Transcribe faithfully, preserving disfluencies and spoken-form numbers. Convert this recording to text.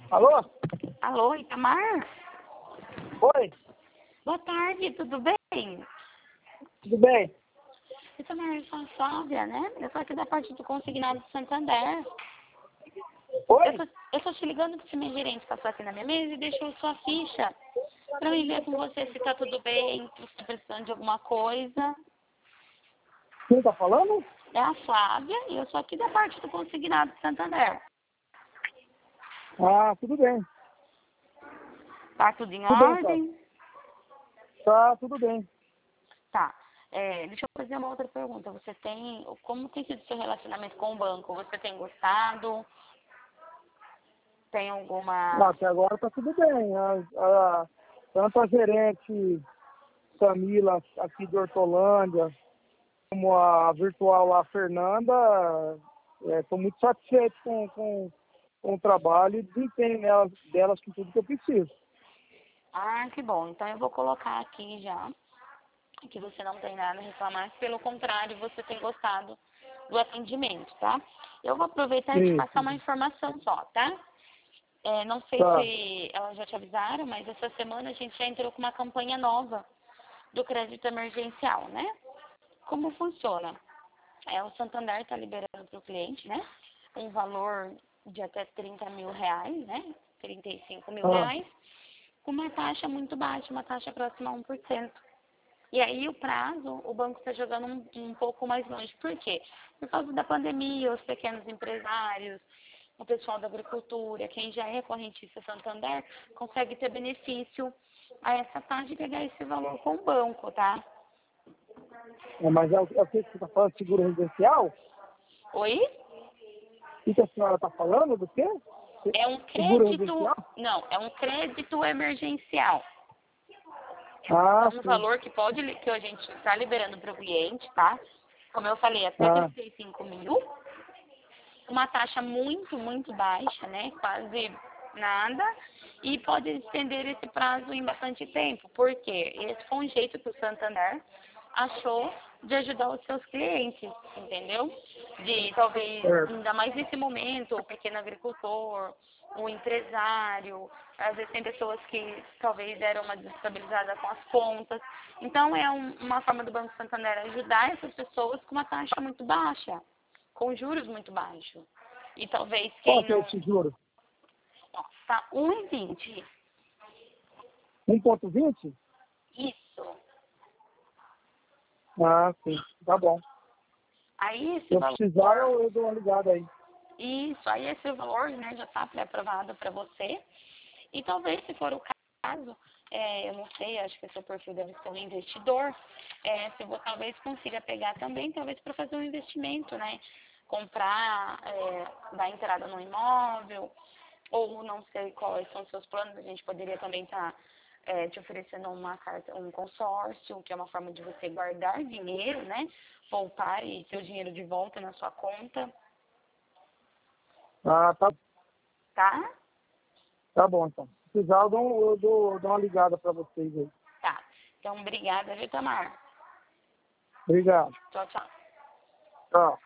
Alô? Alô, Itamar? Oi, Boa tarde, tudo bem? tudo bem? Itamar, eu sou a Flávia, né? Eu sou aqui da parte do Consignado de Santander. Eu Oi? tô, eu tô te ligando porque minha gerente passou aqui na minha mesa e deixou sua ficha pra mim ver com você se tá tudo bem, se você tá precisando de alguma coisa. Quem tá falando? É a Flávia e eu sou aqui da parte do Consignado de Santander. Ah, tudo bem. Tá tudo em Tudo bem, Flávio. ordem? Tá, tudo bem. Tá. É, deixa eu fazer uma outra pergunta. Você tem, como tem sido o seu relacionamento com o banco? Você tem gostado? Tem alguma... Ah, até agora tá tudo bem. A, a, tanto a gerente Camila aqui de Hortolândia, como a virtual lá, a Fernanda, estou muito satisfeito com, com, com o trabalho e desempenho delas, delas com tudo que eu preciso. Ah, que bom. Então eu vou colocar aqui já que você não tem nada a reclamar, que pelo contrário, você tem gostado do atendimento, tá? Eu vou aproveitar e te Sim, passar uma sim. informação só, tá? É, não sei Tá. se elas já te avisaram, mas essa semana a gente já entrou com uma campanha nova do crédito emergencial, né? Como funciona? É, o Santander está liberando para o cliente, né? Um valor de até trinta mil reais, né? trinta e cinco mil Ah, reais, com uma taxa muito baixa, uma taxa próxima a um por cento. E aí o prazo, o banco está jogando um, um pouco mais longe. Por quê? Por causa da pandemia, os pequenos empresários, o pessoal da agricultura, quem já é correntista Santander, consegue ter benefício a essa taxa e pegar esse valor com o banco, tá? é, mas é o, é o que você está falando, seguro residencial? Oi? O que a senhora está falando? Do quê? Se- É um Seguro crédito, residencial? não, é um crédito emergencial. Ah, É um sim. valor que pode, que a gente está liberando para o cliente, tá? Como eu falei, até Ah, trinta e cinco mil. Uma taxa muito, muito baixa, né? Quase nada. E pode estender esse prazo em bastante tempo. Por quê? Esse foi um jeito que o Santander achou de ajudar os seus clientes, entendeu? De talvez, certo. ainda mais nesse momento, o pequeno agricultor, o empresário, às vezes tem pessoas que talvez deram uma desestabilizada com as contas. Então é um, uma forma do Banco Santander ajudar essas pessoas com uma taxa muito baixa, com juros muito baixos. E talvez Qual quem que é não... esse juro? Ó, tá um e vinte. um ponto vinte? Isso. Ah, sim. Tá bom. Aí Se esse eu precisar, valor... eu, eu dou uma ligada aí. Isso, aí esse valor, né, já está pré-aprovado para você. E talvez, se for o caso, é, eu não sei, acho que seu perfil deve ser um investidor, é, se você talvez consiga pegar também, talvez para fazer um investimento, né? Comprar, é, dar entrada no imóvel, ou não sei quais são os seus planos, a gente poderia também estar é, te oferecendo uma carta, um consórcio, que é uma forma de você guardar dinheiro, né? Poupar e ter o dinheiro de volta na sua conta, Ah, tá, tá? tá bom, então. Se precisar, eu dou, eu dou, eu dou uma ligada para vocês aí. Tá. Então, obrigada, viu, Tamar? Obrigado. Tchau, tchau. Tchau.